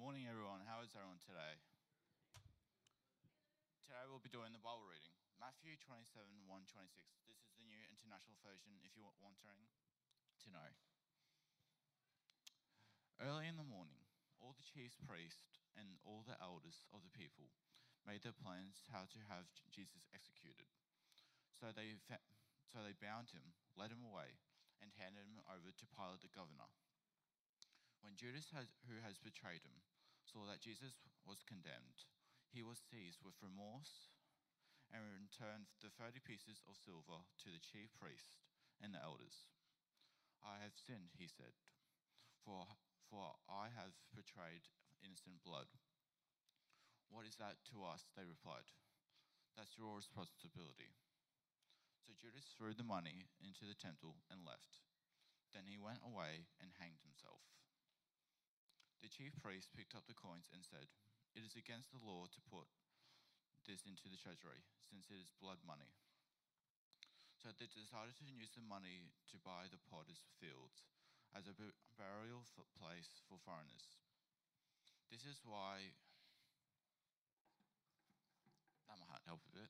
Morning, everyone. How is everyone today? Today we'll be doing the Bible reading. Matthew 27, 1, 26. This is the New International Version if you're wanting to know. Early in the morning, all the chief priests and all the elders of the people made their plans how to have Jesus executed. So they bound him, led him away, and handed him over to Pilate the governor. When Judas, who has betrayed him, saw that Jesus was condemned, he was seized with remorse and returned the 30 pieces of silver to the chief priest and the elders. I have sinned, he said, for I have betrayed innocent blood. What is that to us? They replied. That's your responsibility. So Judas threw the money into the temple and left. Then he went away and hanged himself. The chief priest picked up the coins and said, "It is against the law to put this into the treasury, since it is blood money." So they decided to use the money to buy the potter's fields as a burial place for foreigners. This is why... That might help a bit.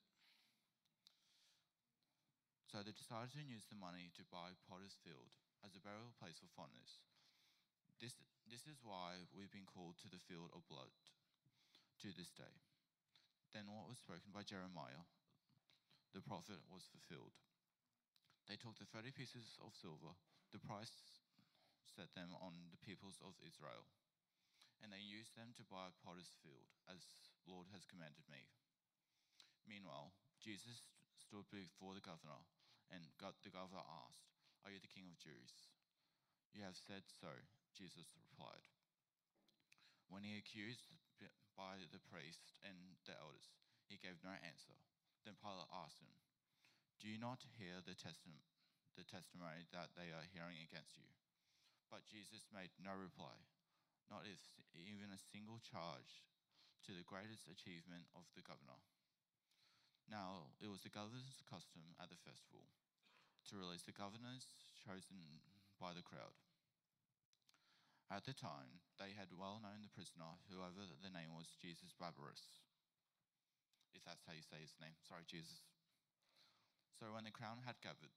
So they decided to use the money to buy potter's field as a burial place for foreigners. This is why we've been called to the field of blood to this day. Then what was spoken by Jeremiah, the prophet, was fulfilled. They took the 30 pieces of silver, the price set them on the peoples of Israel, and they used them to buy a potter's field, as the Lord has commanded me. Meanwhile, Jesus stood before the governor, and the governor asked, "Are you the king of Jews?" "You have said so," Jesus replied. When he accused by the priest and the elders, he gave no answer. Then Pilate asked him, "Do you not hear the testimony that they are hearing against you?" But Jesus made no reply, not even a single charge to the greatest achievement of the governor. Now, it was the governor's custom at the festival to release the governors chosen by the crowd. At the time, they had well known the prisoner, whoever the name was, Jesus Barabbas. If that's how you say his name. Sorry, Jesus. So when the crowd had gathered,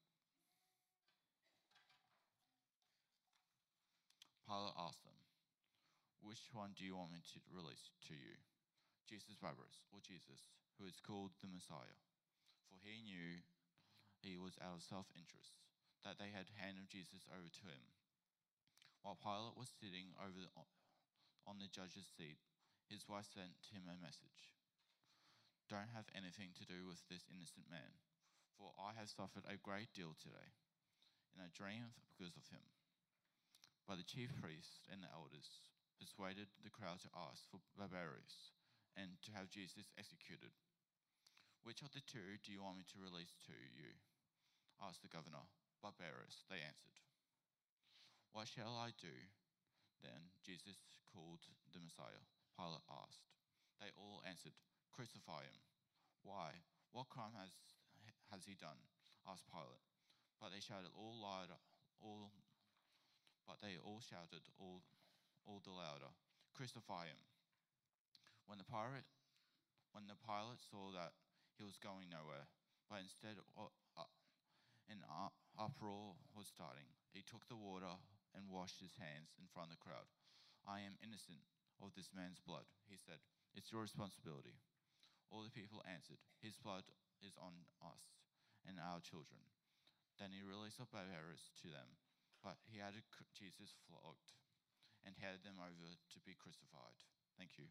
Pilate asked them, "Which one do you want me to release to you, Jesus Barabbas or Jesus, who is called the Messiah?" For he knew he was out of self-interest, that they had handed Jesus over to him. While Pilate was sitting on the judge's seat, his wife sent him a message. "Don't have anything to do with this innocent man, for I have suffered a great deal today in a dream because of him." But the chief priests and the elders persuaded the crowd to ask for Barabbas and to have Jesus executed. "Which of the two do you want me to release to you?" asked the governor. "Barabbas," they answered. "What shall I do then, Jesus called the Messiah?" Pilate asked. They all answered, "Crucify him." "Why? What crime has he done?" asked Pilate. But they all shouted all the louder, "Crucify him." When the Pilate saw that he was going nowhere, but instead an uproar was starting, he took the water and washed his hands in front of the crowd. "I am innocent of this man's blood," he said. "It's your responsibility." All the people answered, "His blood is on us and our children." Then he released Barabbas to them, but he had Jesus flogged and handed them over to be crucified. Thank you.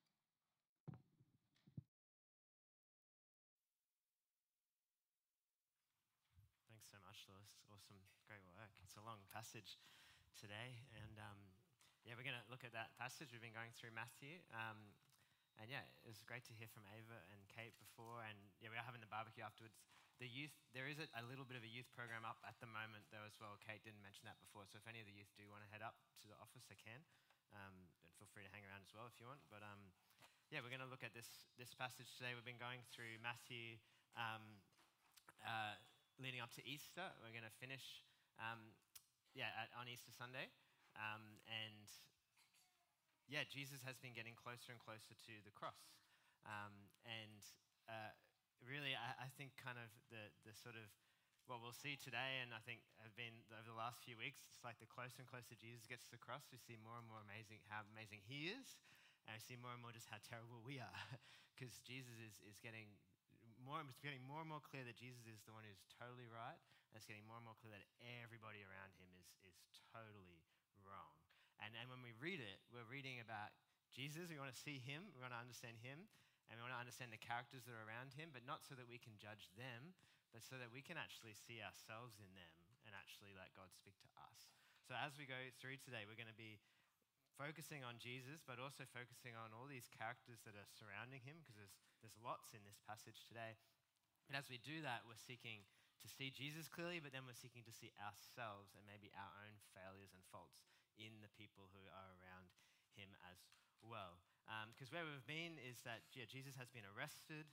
Thanks so much, Lewis. Awesome, great work. It's a long passage today, and we're going to look at that passage. We've been going through Matthew, and it was great to hear from Ava and Kate before, and we are having the barbecue afterwards. The youth, there is a little bit of a youth program up at the moment though as well. Kate didn't mention that before, so if any of the youth do want to head up to the office, they can. And feel free to hang around as well if you want. But we're going to look at this passage today. We've been going through Matthew leading up to Easter. We're going to finish on Easter Sunday. Jesus has been getting closer and closer to the cross. Really, I think kind of the sort of what we'll see today, and I think have been over the last few weeks, it's like the closer and closer Jesus gets to the cross, we see more and more how amazing he is, and we see more and more just how terrible we are, because Jesus is getting it's getting more and more clear that Jesus is the one who's totally right, and it's getting more and more clear that everybody around him is totally wrong. And when we read it, we're reading about Jesus. We want to see him, we want to understand him, and we want to understand the characters that are around him, but not so that we can judge them, but so that we can actually see ourselves in them and actually let God speak to us. So as we go through today, we're going to be focusing on Jesus, but also focusing on all these characters that are surrounding him, because there's lots in this passage today. And as we do that, we're seeking to see Jesus clearly, but then we're seeking to see ourselves and maybe our own failures and faults in the people who are around him as well. Because where we've been is that Jesus has been arrested.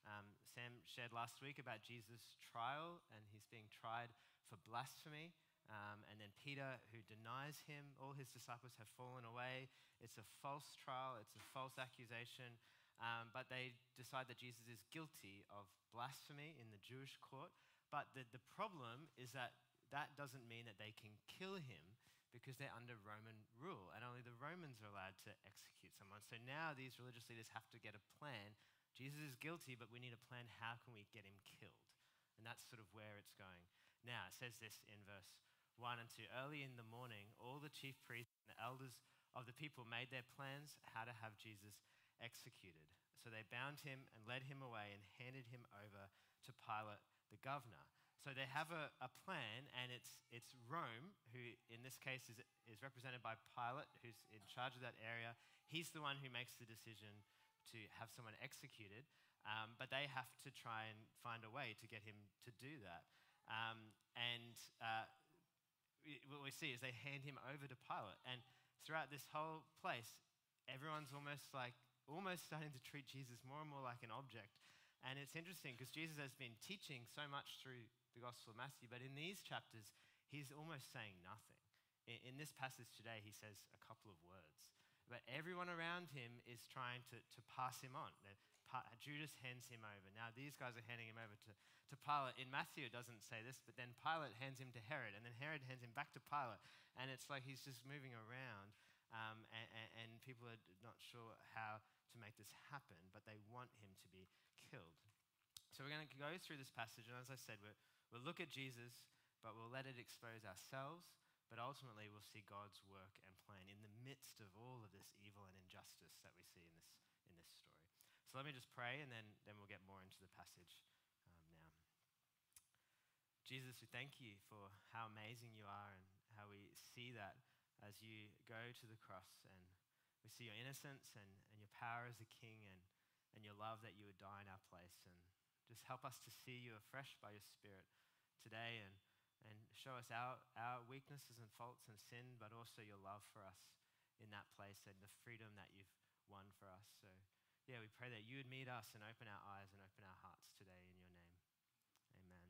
Sam shared last week about Jesus' trial, and he's being tried for blasphemy. And then Peter, who denies him, all his disciples have fallen away. It's a false trial, it's a false accusation, but they decide that Jesus is guilty of blasphemy in the Jewish court. But the problem is that doesn't mean that they can kill him, because they're under Roman rule, and only the Romans are allowed to execute someone. So now these religious leaders have to get a plan. Jesus is guilty, but we need a plan. How can we get him killed? And that's sort of where it's going. Now, it says this in verse 1 and 2. Early in the morning, all the chief priests and the elders of the people made their plans how to have Jesus executed. So they bound him and led him away and handed him over to Pilate, the governor. So they have a plan, and it's Rome, who in this case is represented by Pilate, who's in charge of that area. He's the one who makes the decision to have someone executed, but they have to try and find a way to get him to do that. What we see is they hand him over to Pilate, and throughout this whole place, everyone's almost starting to treat Jesus more and more like an object. And it's interesting because Jesus has been teaching so much through the Gospel of Matthew, but in these chapters, he's almost saying nothing. In this passage today, he says a couple of words. But everyone around him is trying to pass him on. Judas hands him over. Now these guys are handing him over to Pilate. In Matthew, it doesn't say this, but then Pilate hands him to Herod, and then Herod hands him back to Pilate. And it's like he's just moving around, and people are not sure how to make this happen, but they want him to be killed. So we're going to go through this passage, and as I said, we'll look at Jesus, but we'll let it expose ourselves. But ultimately, we'll see God's work and plan in the midst of all of this evil and injustice that we see in this story. So let me just pray, and then we'll get more into the passage now. Jesus, we thank you for how amazing you are, and how we see that as you go to the cross, and we see your innocence and your power as a king, and your love that you would die in our place. And just help us to see you afresh by your Spirit today, and show us our weaknesses and faults and sin, but also your love for us in that place and the freedom that you've won for us. So, yeah, we pray that you would meet us and open our eyes and open our hearts today in your name. Amen.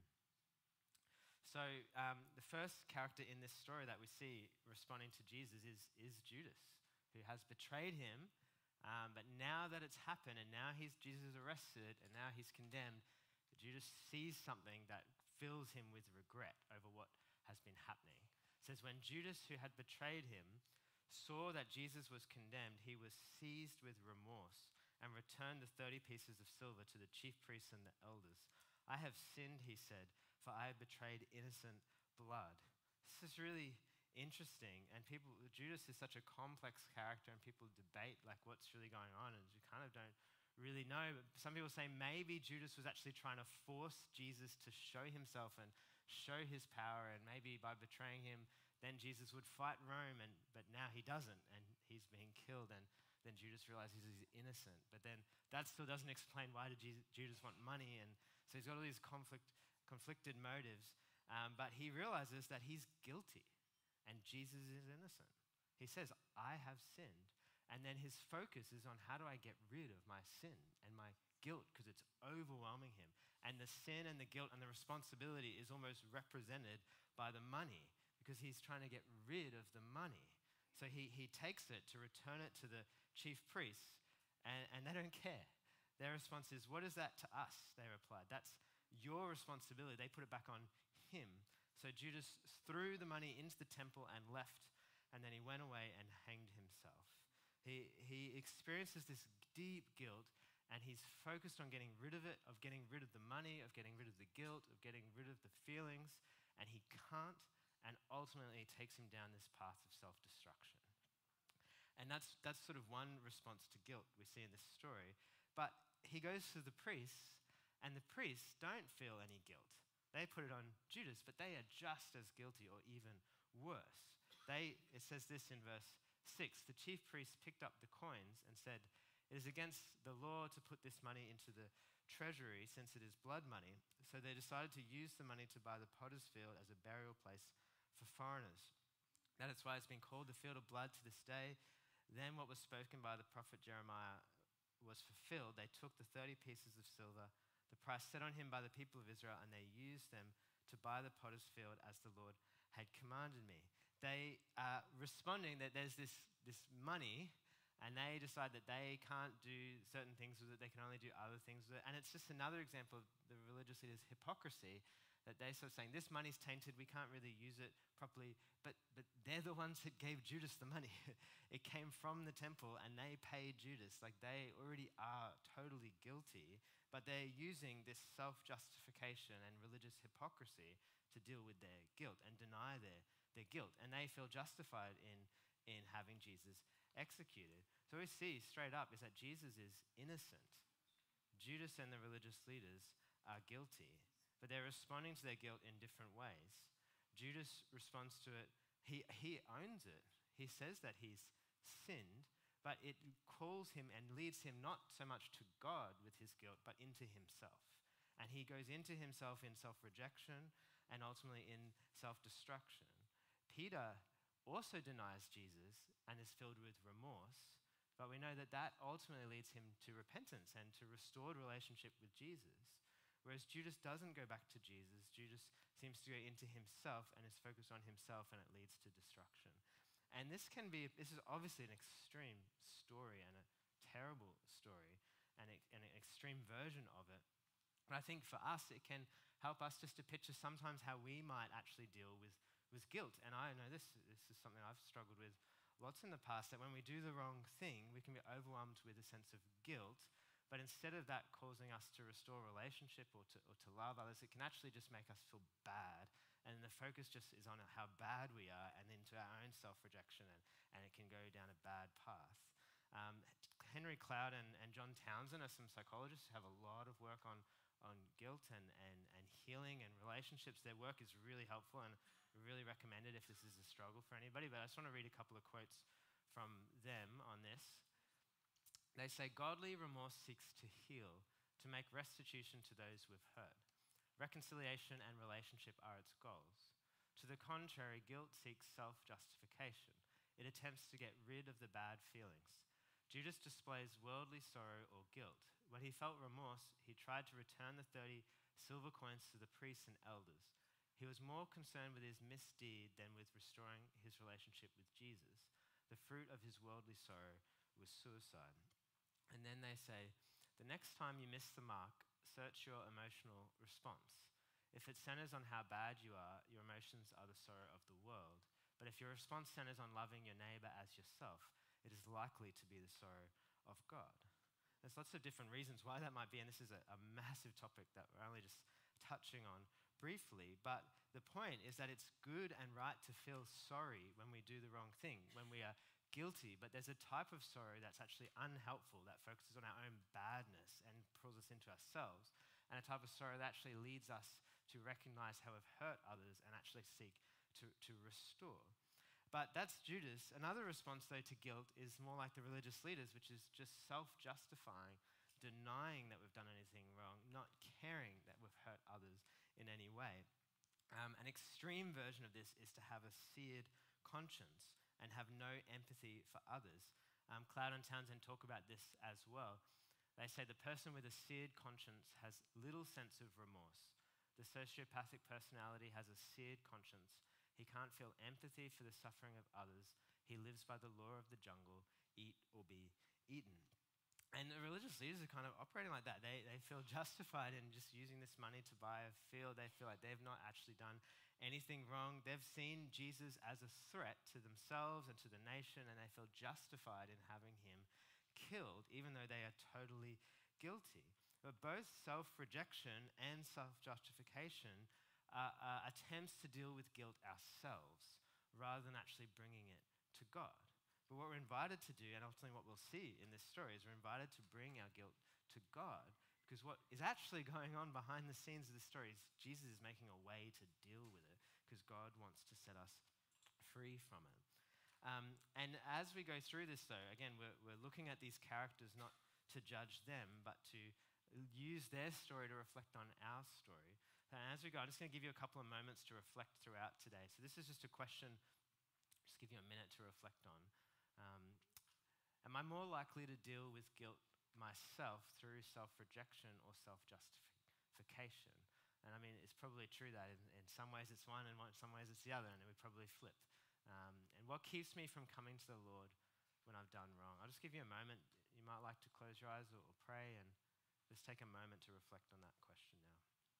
So, the first character in this story that we see responding to Jesus is Judas, who has betrayed him. But now that it's happened, and now Jesus is arrested, and now he's condemned, Judas sees something that fills him with regret over what has been happening. It says, when Judas, who had betrayed him, saw that Jesus was condemned, he was seized with remorse and returned the 30 pieces of silver to the chief priests and the elders. I have sinned, he said, for I have betrayed innocent blood. This is really interesting, and Judas is such a complex character, and people debate like what's really going on, and you kind of don't really know. But some people say maybe Judas was actually trying to force Jesus to show himself and show his power, and maybe by betraying him, then Jesus would fight Rome, but now he doesn't, and he's being killed, and then Judas realizes he's innocent. But then that still doesn't explain why did Judas want money, and so he's got all these conflicted motives, but he realizes that he's guilty, and Jesus is innocent. He says, I have sinned. And then his focus is on how do I get rid of my sin and my guilt, because it's overwhelming him. And the sin and the guilt and the responsibility is almost represented by the money, because he's trying to get rid of the money. So he takes it to return it to the chief priests, and they don't care. Their response is, "What is that to us?" They replied. "That's your responsibility." They put it back on him. So Judas threw the money into the temple and left, and then he went away and hanged himself. He experiences this deep guilt, and he's focused on getting rid of it, of getting rid of the money, of getting rid of the guilt, of getting rid of the feelings, and he can't, and ultimately it takes him down this path of self-destruction. And that's sort of one response to guilt we see in this story. But he goes to the priests, and the priests don't feel any guilt. They put it on Judas, but they are just as guilty or even worse. It says this in verse 6, "The chief priests picked up the coins and said, 'It is against the law to put this money into the treasury since it is blood money.' So they decided to use the money to buy the potter's field as a burial place for foreigners. That is why it's been called the field of blood to this day. Then what was spoken by the prophet Jeremiah was fulfilled. They took the 30 pieces of silver, the price set on him by the people of Israel, and they used them to buy the potter's field as the Lord had commanded me." They are responding that there's this money, and they decide that they can't do certain things with it, they can only do other things with it. And it's just another example of the religious leaders' hypocrisy, that they're sort of saying, this money's tainted, we can't really use it properly, but they're the ones that gave Judas the money. It came from the temple, and they paid Judas. Like, they already are totally guilty, but they're using this self-justification and religious hypocrisy to deal with their guilt and deny their guilt. And they feel justified in having Jesus executed. So we see straight up is that Jesus is innocent. Judas and the religious leaders are guilty, but they're responding to their guilt in different ways. Judas responds to it, he owns it. He says that he's sinned, but it calls him and leads him not so much to God with his guilt, but into himself. And he goes into himself in self-rejection and ultimately in self-destruction. Peter also denies Jesus and is filled with remorse, but we know that that ultimately leads him to repentance and to restored relationship with Jesus. Whereas Judas doesn't go back to Jesus. Judas seems to go into himself and is focused on himself, and it leads to destruction. And this is obviously an extreme story and a terrible story and an extreme version of it. But I think for us, it can help us just to picture sometimes how we might actually deal with guilt. And I know this is something I've struggled with lots in the past, that when we do the wrong thing, we can be overwhelmed with a sense of guilt. But instead of that causing us to restore relationship or to love others, it can actually just make us feel bad. And the focus just is on how bad we are and into our own self-rejection, and it can go down a bad path. Henry Cloud and John Townsend are some psychologists who have a lot of work on guilt and healing and relationships. Their work is really helpful and really recommend it if this is a struggle for anybody. But I just want to read a couple of quotes from them on this. They say, "Godly remorse seeks to heal, to make restitution to those we've hurt. Reconciliation and relationship are its goals. To the contrary, guilt seeks self-justification. It attempts to get rid of the bad feelings. Judas displays worldly sorrow or guilt. When he felt remorse, he tried to return the 30 silver coins to the priests and elders. He was more concerned with his misdeed than with restoring his relationship with Jesus. The fruit of his worldly sorrow was suicide." And then they say, "The next time you miss the mark, search your emotional response. If it centers on how bad you are, your emotions are the sorrow of the world. But if your response centers on loving your neighbor as yourself, it is likely to be the sorrow of God." There's lots of different reasons why that might be, and this is a massive topic that we're only just touching on briefly. But the point is that it's good and right to feel sorry when we do the wrong thing, when we are guilty, but there's a type of sorrow that's actually unhelpful, that focuses on our own badness and pulls us into ourselves, and a type of sorrow that actually leads us to recognize how we've hurt others and actually seek to restore. But that's Judas. Another response, though, to guilt is more like the religious leaders, which is just self-justifying, denying that we've done anything wrong, not caring that we've hurt others in any way. An extreme version of this is to have a seared conscience and have no empathy for others. Cloud and Townsend talk about this as well. They say the person with a seared conscience has little sense of remorse. The sociopathic personality has a seared conscience. He can't feel empathy for the suffering of others. He lives by the law of the jungle, eat or be eaten. And the religious leaders are kind of operating like that. They feel justified in just using this money to buy a field. They feel like they've not actually done anything wrong. They've seen Jesus as a threat to themselves and to the nation, and they feel justified in having him killed, even though they are totally guilty. But both self-rejection and self-justification are attempts to deal with guilt ourselves rather than actually bringing it to God. But what we're invited to do, and ultimately what we'll see in this story, is we're invited to bring our guilt to God, because what is actually going on behind the scenes of this story is Jesus is making a way to deal with it, because God wants to set us free from it. And as we go through this, though, again, we're looking at these characters not to judge them, but to use their story to reflect on our story. And as we go, I'm just going to give you a couple of moments to reflect throughout today. So this is just a question, just give you a minute to reflect on. Am I more likely to deal with guilt myself through self-rejection or self-justification? And I mean, it's probably true that in some ways it's one and in some ways it's the other, and it would probably flip. And what keeps me from coming to the Lord when I've done wrong? I'll just give you a moment. You might like to close your eyes or pray and just take a moment to reflect on that question now.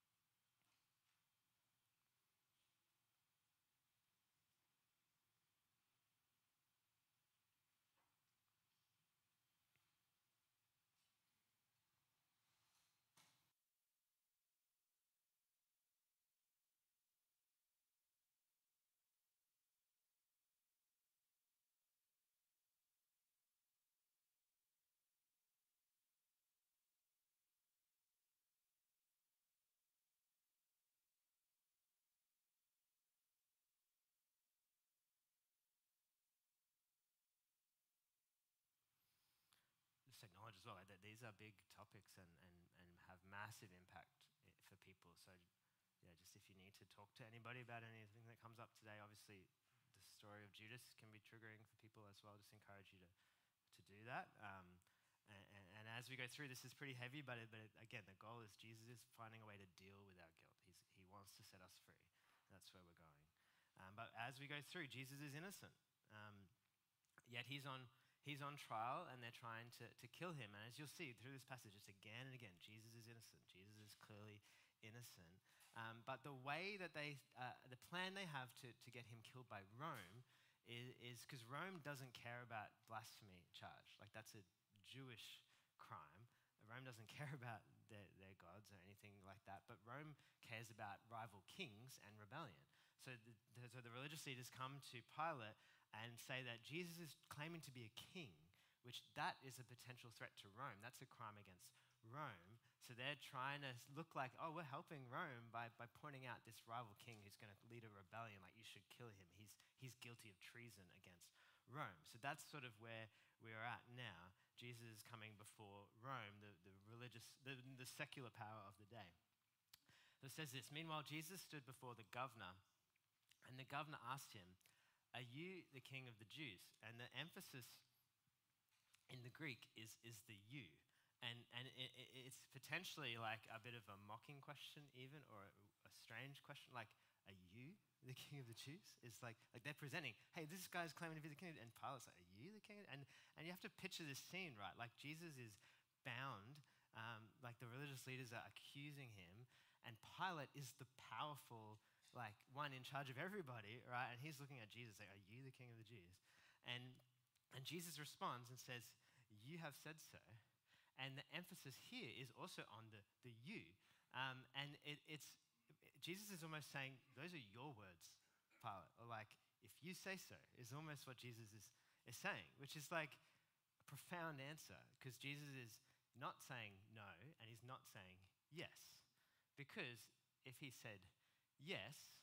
Just acknowledge as well that these are big topics and have massive impact for people. So, yeah, just if you need to talk to anybody about anything that comes up today, obviously the story of Judas can be triggering for people as well. Just encourage you to do that. And as we go through, this is pretty heavy, but again, the goal is Jesus is finding a way to deal with our guilt. He wants to set us free. That's where we're going. But as we go through, Jesus is innocent. Yet he's on trial, and they're trying to kill him. And as you'll see through this passage, it's again and again, Jesus is innocent. Jesus is clearly innocent. But the way that the plan they have to get him killed by Rome is because Rome doesn't care about blasphemy charge. Like, that's a Jewish crime. Rome doesn't care about their gods or anything like that, but Rome cares about rival kings and rebellion. So the religious leaders come to Pilate and say that Jesus is claiming to be a king, which that is a potential threat to Rome. That's a crime against Rome. So they're trying to look like, oh, we're helping Rome by pointing out this rival king who's going to lead a rebellion, like you should kill him. He's guilty of treason against Rome. So that's sort of where we are at now. Jesus is coming before Rome, the secular power of the day. So it says this: meanwhile, Jesus stood before the governor, and the governor asked him, "Are you the king of the Jews?" And the emphasis in the Greek is the you. And it's potentially like a bit of a mocking question even, or a strange question, like, are you the king of the Jews? It's like they're presenting, hey, this guy's claiming to be the king, and Pilate's like, are you the king? And you have to picture this scene, right? Like, Jesus is bound, like the religious leaders are accusing him, and Pilate is the powerful, like, one in charge of everybody, right? And he's looking at Jesus like, are you the king of the Jews? And Jesus responds and says, you have said so. And the emphasis here is also on the you. And Jesus is almost saying, those are your words, Pilate. Or like, if you say so, is almost what Jesus is saying, which is like a profound answer, because Jesus is not saying no, and he's not saying yes. Because if he said yes,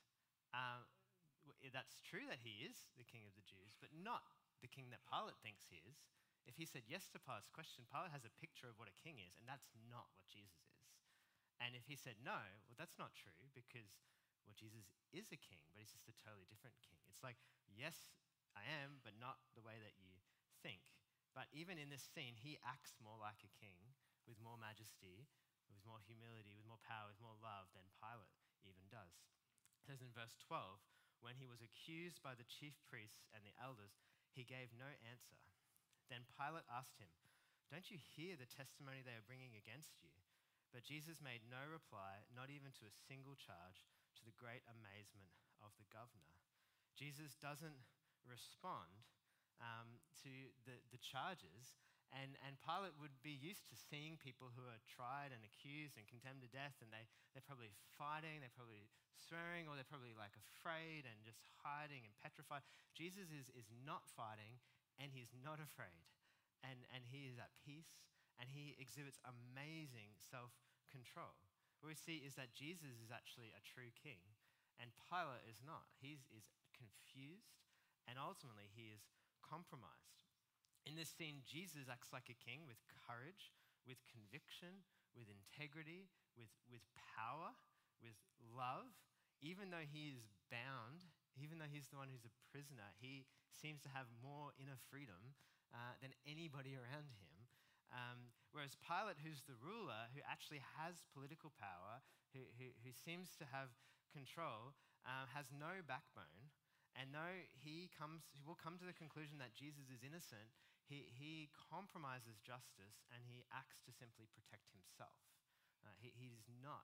that's true that he is the king of the Jews, but not the king that Pilate thinks he is. If he said yes to Pilate's question, Pilate has a picture of what a king is, and that's not what Jesus is. And if he said no, well, that's not true, because, well, Jesus is a king, but he's just a totally different king. It's like, yes, I am, but not the way that you think. But even in this scene, he acts more like a king, with more majesty, with more humility, with more power, with more love than Pilate even does. It says in verse 12, when he was accused by the chief priests and the elders, He gave no answer. Then Pilate asked him, "Don't you hear the testimony they are bringing against you?" But Jesus made no reply, not even to a single charge, to the great amazement of the governor. Jesus doesn't respond to the charges, and Pilate would be used to seeing people who are tried and accused and condemned to death, and they're probably fighting, they're probably swearing, or they're probably like afraid and just hiding and petrified. Jesus is not fighting, and he's not afraid, and he is at peace, and he exhibits amazing self-control. What we see is that Jesus is actually a true king, and Pilate is not. He is confused, and ultimately he is compromised. In this scene, Jesus acts like a king with courage, with conviction, with integrity, with power, with love. Even though he is bound, even though he's the one who's a prisoner, he seems to have more inner freedom than anybody around him. Whereas Pilate, who's the ruler, who actually has political power, who seems to have control, has no backbone. And though he will come to the conclusion that Jesus is innocent, he compromises justice and he acts to simply protect himself. He is not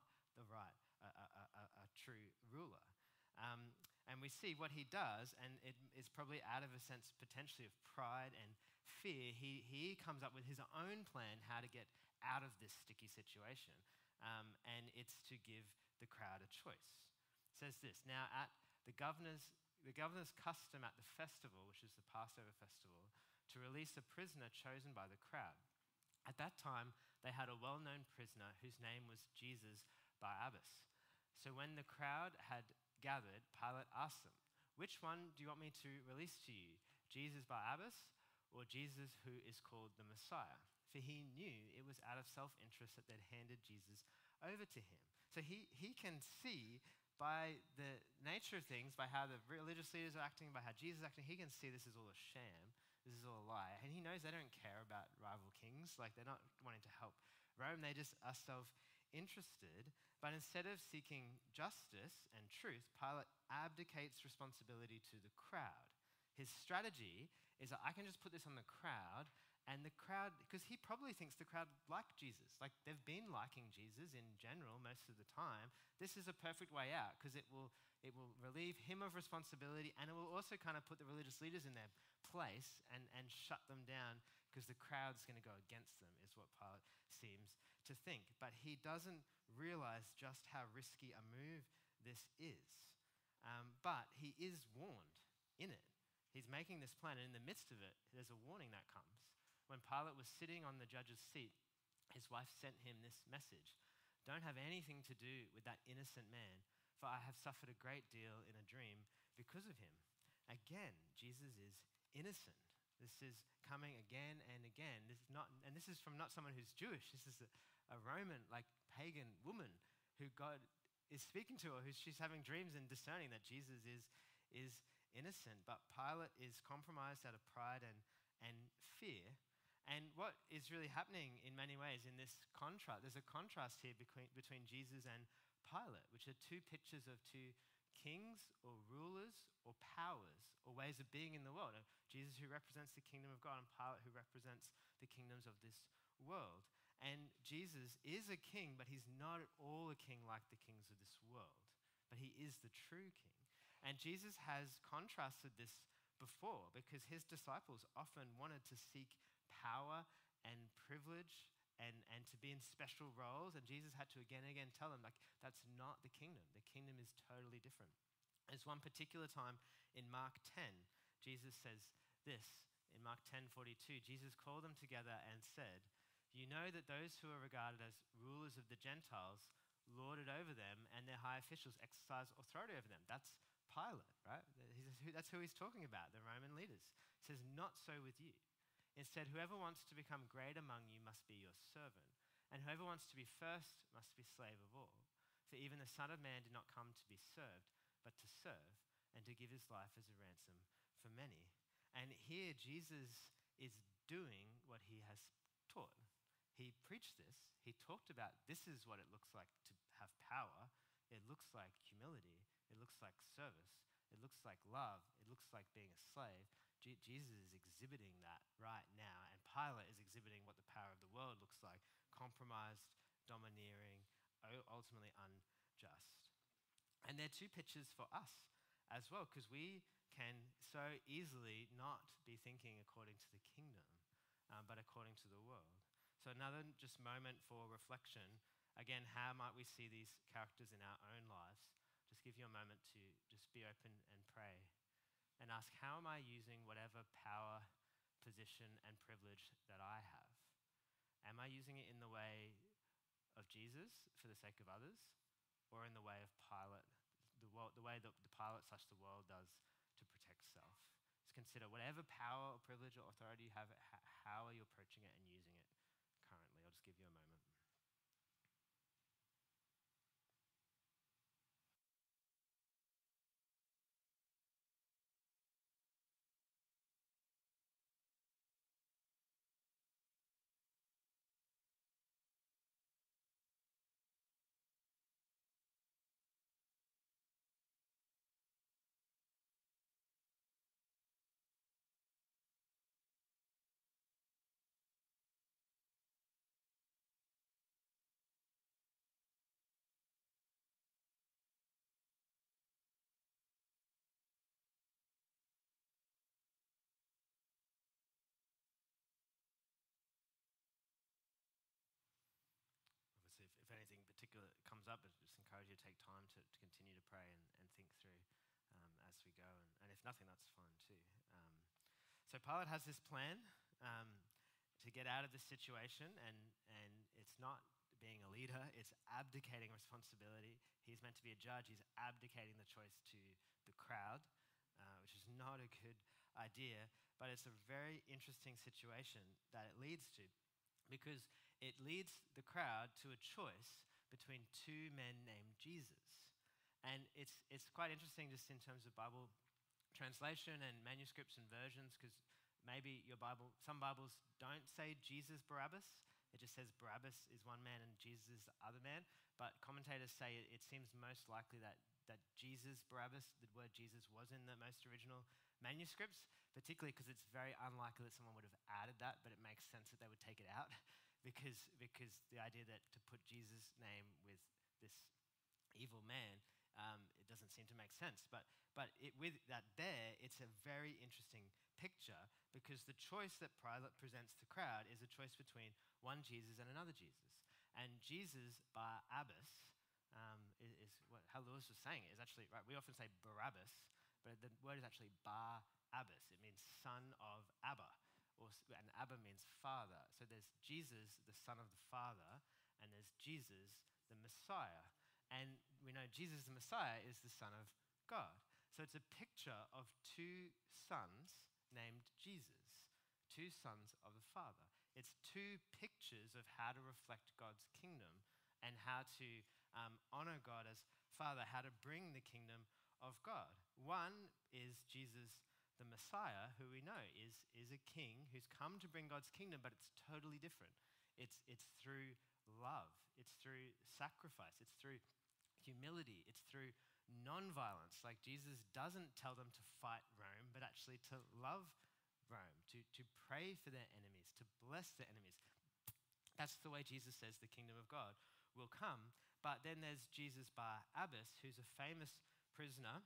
a true ruler. And we see what he does, and it is probably out of a sense potentially of pride and fear. He comes up with his own plan how to get out of this sticky situation, and it's to give the crowd a choice. It says this, "Now at the governor's custom at the festival," which is the Passover festival, "to release a prisoner chosen by the crowd. At that time, they had a well-known prisoner whose name was Jesus Barabbas. So when the crowd had gathered, Pilate asked them, 'Which one do you want me to release to you, Jesus Barabbas or Jesus who is called the Messiah?' For he knew it was out of self-interest that they'd handed Jesus over to him." So he can see by the nature of things, by how the religious leaders are acting, by how Jesus is acting, he can see this is all a sham, this is all a lie. And he knows they don't care about rival kings, like they're not wanting to help Rome, they just are self-interested. But instead of seeking justice and truth, Pilate abdicates responsibility to the crowd. His strategy is that I can just put this on the crowd, and the crowd, because he probably thinks the crowd like Jesus. Like they've been liking Jesus in general most of the time. This is a perfect way out because it will relieve him of responsibility, and it will also kind of put the religious leaders in their place and shut them down because the crowd's going to go against them, is what Pilate seems to think. But he doesn't realize just how risky a move this is. But he is warned in it. He's making this plan, and in the midst of it, there's a warning that comes. When Pilate was sitting on the judge's seat, his wife sent him this message: "Don't have anything to do with that innocent man, for I have suffered a great deal in a dream because of him." Again, Jesus is innocent. This is coming again and again. This is from not someone who's Jewish. This is a Roman, like pagan woman who God is speaking to, or who she's having dreams and discerning that Jesus is innocent. But Pilate is compromised out of pride and fear. And what is really happening in many ways in this contrast, there's a contrast here between Jesus and Pilate, which are two pictures of two kings or rulers or powers or ways of being in the world. Jesus who represents the kingdom of God, and Pilate who represents the kingdoms of this world. And Jesus is a king, but he's not at all a king like the kings of this world. But he is the true king. And Jesus has contrasted this before because his disciples often wanted to seek power and privilege and to be in special roles, and Jesus had to again and again tell them, like, that's not the kingdom. The kingdom is totally different. There's one particular time in Mark 10, Jesus says this, in Mark 10:42, Jesus called them together and said, "You know that those who are regarded as rulers of the Gentiles lord it over them, and their high officials exercise authority over them." That's Pilate, right? That's who he's talking about, the Roman leaders. He says, "Not so with you. Instead, whoever wants to become great among you must be your servant, and whoever wants to be first must be slave of all. For even the Son of Man did not come to be served, but to serve, and to give his life as a ransom for many." And here Jesus is doing what he has taught. He preached this. He talked about this is what it looks like to have power. It looks like humility. It looks like service. It looks like love. It looks like being a slave. Jesus is exhibiting that right now, and Pilate is exhibiting what the power of the world looks like: compromised, domineering, ultimately unjust. And they're two pictures for us as well, because we can so easily not be thinking according to the kingdom, but according to the world. So another just moment for reflection. Again, how might we see these characters in our own lives? Just give you a moment to just be open and pray and ask, how am I using whatever power, position, and privilege that I have? Am I using it in the way of Jesus for the sake of others, or in the way of Pilate, the way that the Pilate / the world does to protect self? Just consider whatever power or privilege or authority you have, how are you approaching it and using it currently? I'll just give you a moment. Obviously, if anything particular comes up, I just encourage you to take time to continue to pray and think through as we go. And if nothing, that's fine too. So Pilate has this plan to get out of this situation, and it's not being a leader, it's abdicating responsibility. He's meant to be a judge, he's abdicating the choice to the crowd, which is not a good idea, but it's a very interesting situation that it leads to, because it leads the crowd to a choice between two men named Jesus. And it's quite interesting just in terms of Bible translation and manuscripts and versions, because maybe your Bible, some Bibles don't say Jesus Barabbas. It just says Barabbas is one man and Jesus is the other man. But commentators say it seems most likely that Jesus Barabbas, the word Jesus, was in the most original manuscripts, particularly because it's very unlikely that someone would have added that, but it makes sense that they would take it out because the idea that to put Jesus' name with this evil man, it doesn't seem to make sense. But with that there, it's a very interesting picture, because the choice that Pilate presents to the crowd is a choice between one Jesus and another Jesus. And Jesus Barabbas is what, how Lewis was saying it is actually, right, we often say Barabbas, but the word is actually Bar-Abbas. It means son of Abba, and Abba means father. So there's Jesus, the son of the Father, and there's Jesus, the Messiah. And we know Jesus, the Messiah, is the Son of God. So it's a picture of two sons named Jesus, two sons of the Father. It's two pictures of how to reflect God's kingdom and how to honor God as Father, how to bring the kingdom of God. One is Jesus, the Messiah, who we know is a king who's come to bring God's kingdom, but it's totally different. It's through love. It's through sacrifice. It's through humility. It's through non-violence. Like, Jesus doesn't tell them to fight Rome, but actually to love Rome, to pray for their enemies, to bless their enemies. That's the way Jesus says the kingdom of God will come. But then there's Jesus Barabbas, who's a famous prisoner,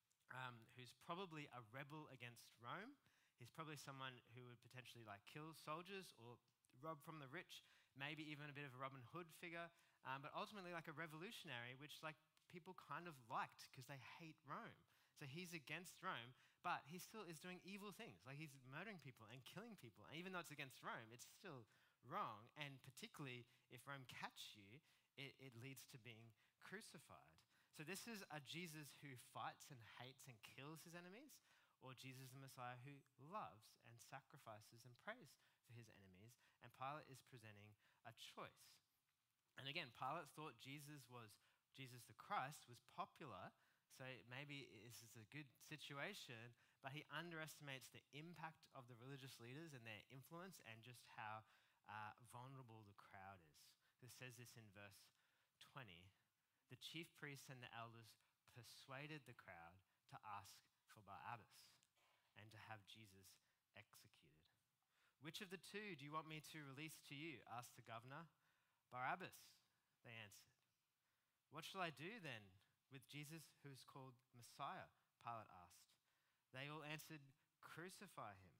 who's probably a rebel against Rome. He's probably someone who would potentially kill soldiers or rob from the rich, maybe even a bit of a Robin Hood figure, but ultimately a revolutionary, which people kind of liked because they hate Rome. So he's against Rome, but he still is doing evil things. He's murdering people and killing people. And even though it's against Rome, it's still wrong. And particularly if Rome catch you, it leads to being crucified. So this is a Jesus who fights and hates and kills his enemies, or Jesus the Messiah who loves and sacrifices and prays for his enemies. And Pilate is presenting a choice. And again, Pilate thought Jesus the Christ was popular, so maybe this is a good situation, but he underestimates the impact of the religious leaders and their influence and just how vulnerable the crowd is. It says this in verse 20. The chief priests and the elders persuaded the crowd to ask for Barabbas. and to have Jesus executed. Which of the two do you want me to release to you? Asked the governor. Barabbas, they answered. What shall I do then with Jesus who is called Messiah? Pilate asked. They all answered, crucify him.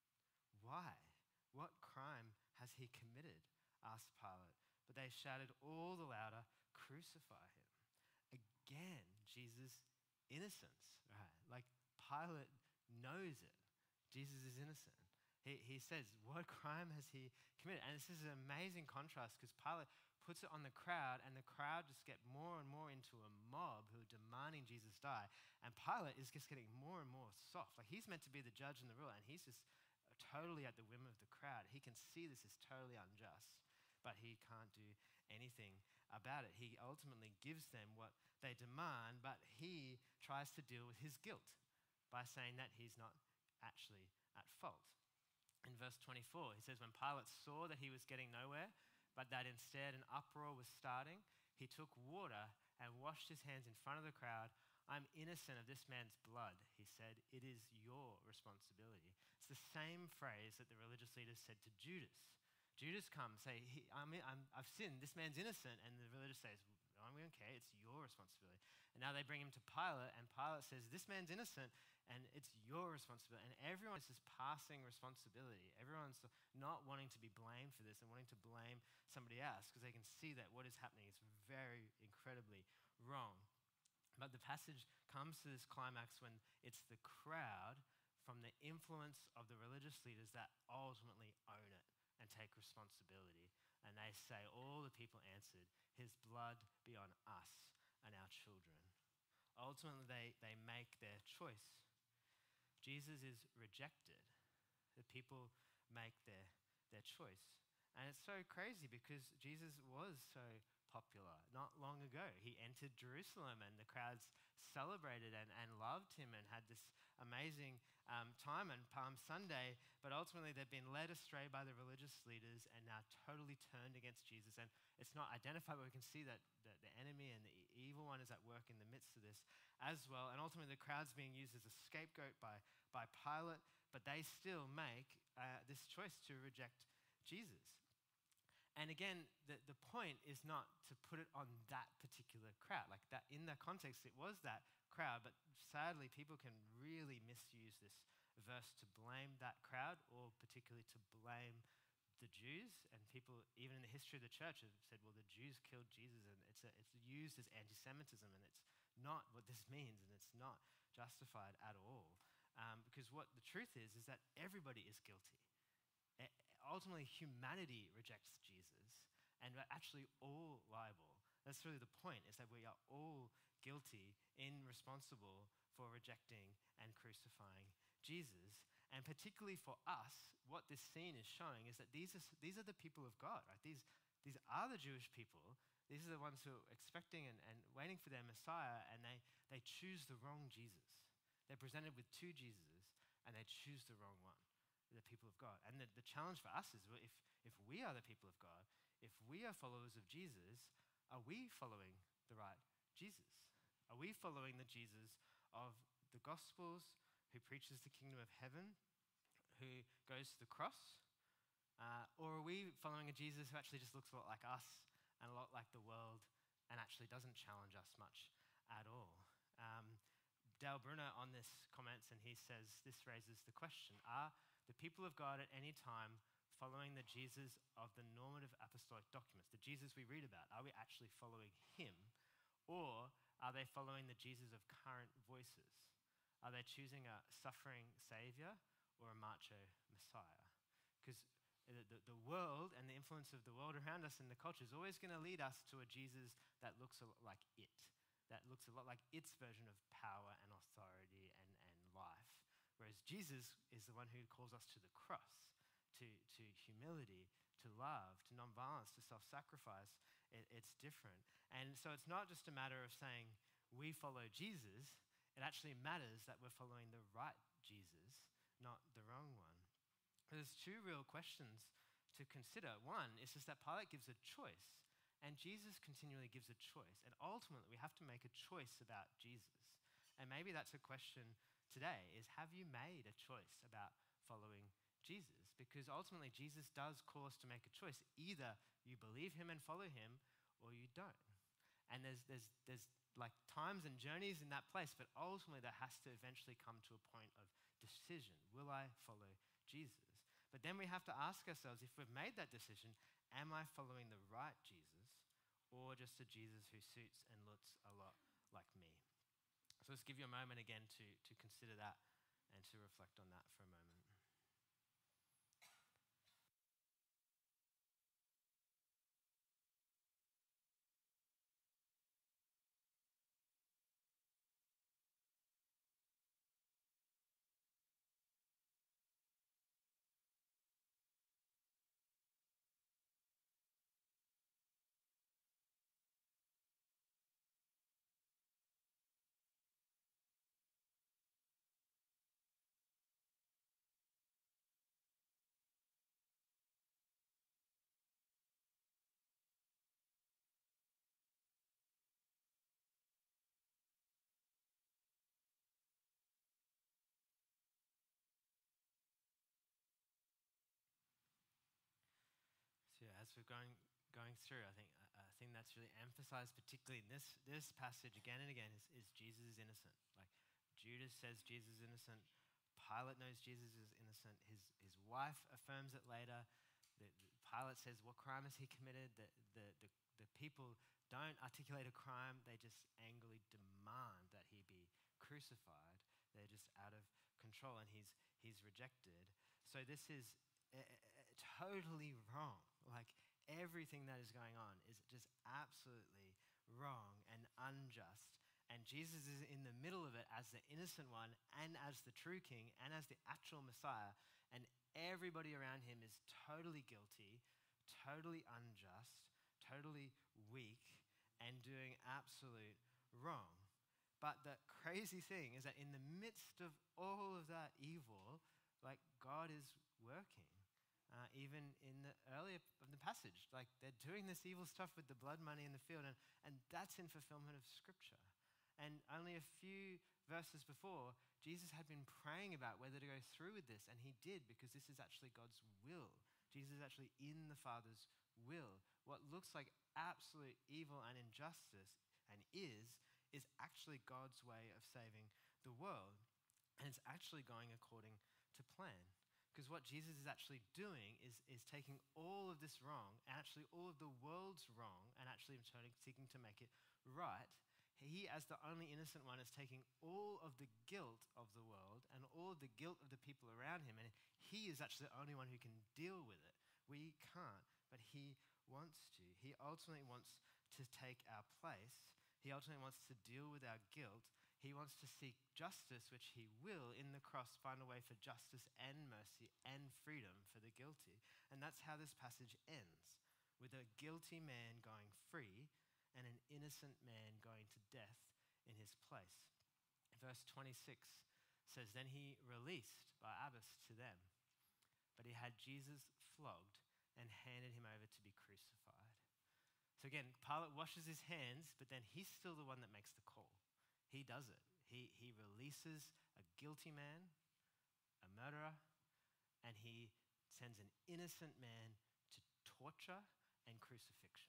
Why? What crime has he committed? Asked Pilate. But they shouted all the louder, crucify him. Again, Jesus' innocence, right? Like Pilate knows it. Jesus is innocent. He says, what crime has he committed? And this is an amazing contrast because Pilate puts it on the crowd, and the crowd just get more and more into a mob who are demanding Jesus die. And Pilate is just getting more and more soft. Like he's meant to be the judge and the ruler, and he's just totally at the whim of the crowd. He can see this is totally unjust, but he can't do anything about it. He ultimately gives them what they demand, but he tries to deal with his guilt by saying that he's not actually at fault. In verse 24, he says, when Pilate saw that he was getting nowhere, but that instead an uproar was starting, he took water and washed his hands in front of the crowd. I'm innocent of this man's blood, he said. It is your responsibility. It's the same phrase that the religious leaders said to Judas. Judas comes, say, I've sinned, this man's innocent. And the religious says, we don't care, it's your responsibility. And now they bring him to Pilate, and Pilate says, this man's innocent, and it's your responsibility. And everyone is just passing responsibility. Everyone's not wanting to be blamed for this and wanting to blame somebody else because they can see that what is happening is very incredibly wrong. But the passage comes to this climax when it's the crowd from the influence of the religious leaders that ultimately own it and take responsibility. And they say, all the people answered, his blood be on us and our children. Ultimately, they make their choice. Jesus is rejected. The people make their choice. And it's so crazy because Jesus was so popular. Not long ago, he entered Jerusalem and the crowds celebrated and loved him and had this amazing time on Palm Sunday. But ultimately, they've been led astray by the religious leaders and now totally turned against Jesus. And it's not identified, but we can see that the enemy and the evil one is at work in the midst of this as well. And ultimately, the crowd's being used as a scapegoat by Pilate, but they still make this choice to reject Jesus. And again, the point is not to put it on that particular crowd. Like that, in that context, it was that crowd, but sadly, people can really misuse this verse to blame that crowd, or particularly to blame the Jews. And people, even in the history of the church, have said, well, the Jews killed Jesus, and it's used as anti-Semitism, and it's not what this means, and it's not justified at all. Because what the truth is that everybody is guilty. Ultimately, humanity rejects Jesus, and we're actually all liable. That's really the point, is that we are all guilty and responsible for rejecting and crucifying Jesus. And particularly for us, what this scene is showing is that these are the people of God, right? These are the Jewish people. These are the ones who are expecting and waiting for their Messiah, and they choose the wrong Jesus. They're presented with two Jesuses, and they choose the wrong one. The people of God. And the challenge for us is, if we are the people of God, if we are followers of Jesus, are we following the right Jesus? Are we following the Jesus of the Gospels, who preaches the kingdom of heaven, who goes to the cross? Or are we following a Jesus who actually just looks a lot like us and a lot like the world and actually doesn't challenge us much at all? Dale Bruner on this comments, and he says, this raises the question, are the people of God at any time following the Jesus of the normative apostolic documents, the Jesus we read about? Are we actually following him? Or are they following the Jesus of current voices? Are they choosing a suffering savior or a macho Messiah? Because the world and the influence of the world around us and the culture is always going to lead us to a Jesus that looks a lot like it, that looks a lot like its version of power and authority and life. Whereas Jesus is the one who calls us to the cross, to humility, to love, to nonviolence, to self-sacrifice. It's different. And so it's not just a matter of saying we follow Jesus. It actually matters that we're following the right Jesus, not the wrong one. There's two real questions to consider. One is just that Pilate gives a choice, and Jesus continually gives a choice. And ultimately, we have to make a choice about Jesus. And maybe that's a question today is, have you made a choice about following Jesus? Because ultimately Jesus does call us to make a choice. Either you believe him and follow him, or you don't. And there's like times and journeys in that place, but ultimately that has to eventually come to a point of decision. Will I follow Jesus? But then we have to ask ourselves, if we've made that decision, am I following the right Jesus, or just a Jesus who suits and looks a lot like me? So let's give you a moment again to consider that and to reflect on that for a moment. So yeah, as we're going through, I think a thing that's really emphasized, particularly in this passage again and again, is Jesus is innocent. Like Judas says Jesus is innocent. Pilate knows Jesus is innocent. His wife affirms it later. Pilate says, what crime has he committed? The people don't articulate a crime. They just angrily demand that he be crucified. They're just out of control, and he's rejected. So this is totally wrong. Like everything that is going on is just absolutely wrong and unjust. And Jesus is in the middle of it as the innocent one and as the true king and as the actual Messiah. And everybody around him is totally guilty, totally unjust, totally weak, and doing absolute wrong. But the crazy thing is that in the midst of all of that evil, like God is working. Even in the earlier of the passage, like they're doing this evil stuff with the blood money in the field, and that's in fulfillment of Scripture. And only a few verses before, Jesus had been praying about whether to go through with this, and he did, because this is actually God's will. Jesus is actually in the Father's will. What looks like absolute evil and injustice, and is actually God's way of saving the world. And it's actually going according to plan. Because what Jesus is actually doing is taking all of this wrong, and actually all of the world's wrong, and actually seeking to make it right. He, as the only innocent one, is taking all of the guilt of the world and all of the guilt of the people around him, and he is actually the only one who can deal with it. We can't, but he wants to. He ultimately wants to take our place. He ultimately wants to deal with our guilt. He wants to seek justice, which he will, in the cross, find a way for justice and mercy and freedom for the guilty. And that's how this passage ends, with a guilty man going free and an innocent man going to death in his place. Verse 26 says, then he released Barabbas to them, but he had Jesus flogged and handed him over to be crucified. So again, Pilate washes his hands, but then he's still the one that makes the call. He does it. He releases a guilty man, a murderer, and he sends an innocent man to torture and crucifixion.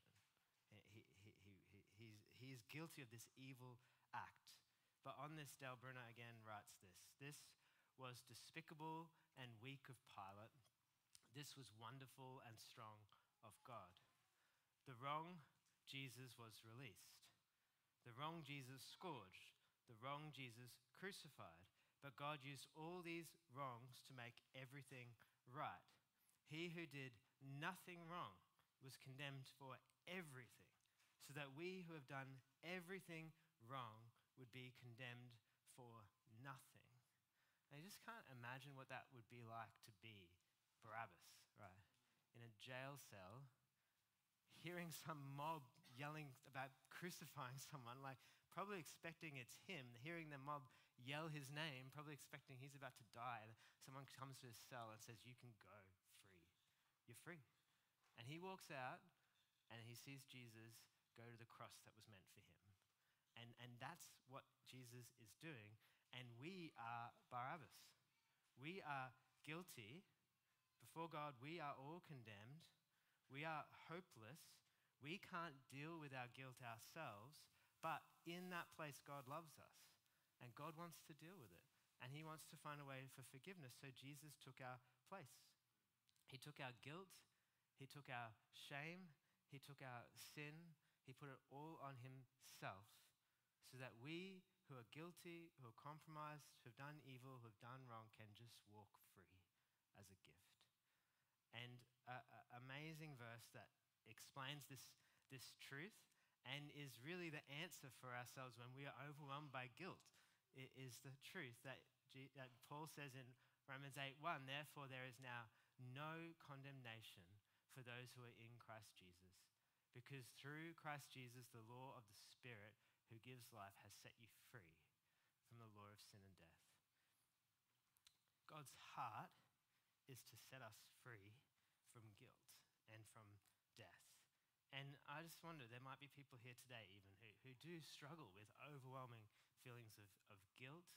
He is guilty of this evil act. But on this, Dale Bruner again writes this. This was despicable and weak of Pilate. This was wonderful and strong of God. The wrong Jesus was released. The wrong Jesus scourged. The wrong Jesus crucified. But God used all these wrongs to make everything right. He who did nothing wrong was condemned for everything, so that we who have done everything wrong would be condemned for nothing. And I just can't imagine what that would be like to be Barabbas, right? In a jail cell, hearing some mob yelling about crucifying someone, like probably expecting it's him, hearing the mob yell his name, probably expecting he's about to die. And someone comes to his cell and says, you can go free. You're free. And he walks out and he sees Jesus go to the cross that was meant for him. And that's what Jesus is doing. and we are Barabbas. We are guilty. Before God, we are all condemned. We are hopeless. We can't deal with our guilt ourselves, but in that place, God loves us, and God wants to deal with it, and he wants to find a way for forgiveness. So Jesus took our place. He took our guilt. He took our shame. He took our sin. He put it all on himself so that we who are guilty, who are compromised, who have done evil, who have done wrong, can just walk free as a gift. And an amazing verse that explains this truth and is really the answer for ourselves when we are overwhelmed by guilt. It is the truth that Paul says in Romans 8:1, therefore there is now no condemnation for those who are in Christ Jesus. Because through Christ Jesus, the law of the Spirit who gives life has set you free from the law of sin and death. God's heart is to set us free from guilt and from death. And I just wonder, there might be people here today even who do struggle with overwhelming feelings of guilt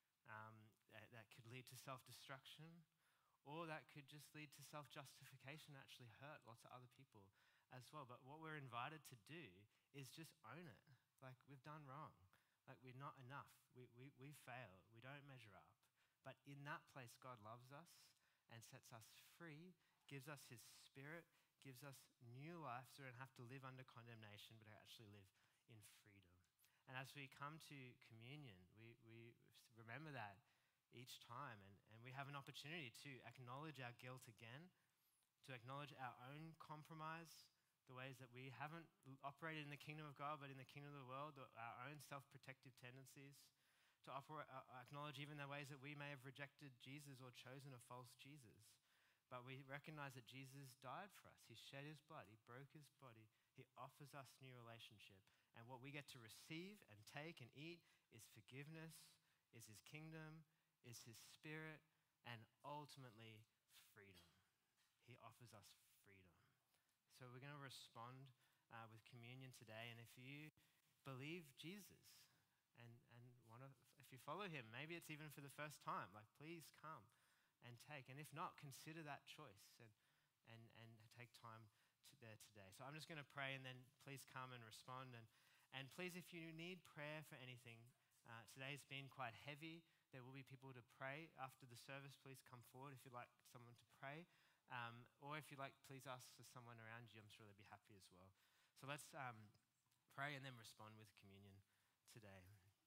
that could lead to self-destruction, or that could just lead to self-justification, actually hurt lots of other people as well. But what we're invited to do is just own it. Like, we've done wrong. Like, we're not enough. We fail. We don't measure up. But in that place, God loves us and sets us free, gives us his Spirit, gives us new life so we don't have to live under condemnation, but actually live in freedom. And as we come to communion, we remember that each time, and we have an opportunity to acknowledge our guilt again, to acknowledge our own compromise, the ways that we haven't operated in the kingdom of God, but in the kingdom of the world, our own self-protective tendencies, to acknowledge even the ways that we may have rejected Jesus or chosen a false Jesus. But we recognize that Jesus died for us. He shed his blood. He broke his body. He offers us new relationship. And what we get to receive and take and eat is forgiveness, is his kingdom, is his Spirit, and ultimately freedom. He offers us freedom. So we're going to respond with communion today. And if you believe Jesus and if you follow him, maybe it's even for the first time, like, please come and take. And if not, consider that choice and take time there today. So I'm just going to pray, and then please come and respond. And please, if you need prayer for anything, today's been quite heavy. There will be people to pray after the service. Please come forward if you'd like someone to pray. Or if you'd like, please ask for someone around you. I'm sure they'll be happy as well. So let's pray and then respond with communion today.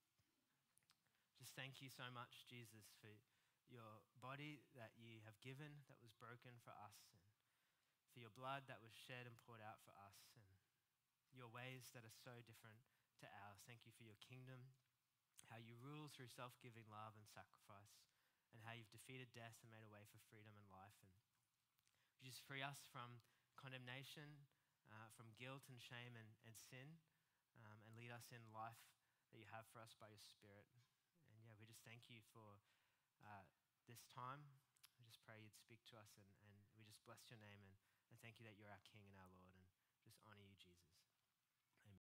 Just thank you so much, Jesus, for your body that you have given that was broken for us, and for your blood that was shed and poured out for us, and your ways that are so different to ours. Thank you for your kingdom, how you rule through self-giving love and sacrifice, and how you've defeated death and made a way for freedom and life. And you just free us from condemnation, from guilt and shame and sin, and lead us in life that you have for us by your Spirit. And yeah, we just thank you for this time. We just pray you'd speak to us, and we just bless your name and thank you that you're our King and our Lord, and just honor you, Jesus.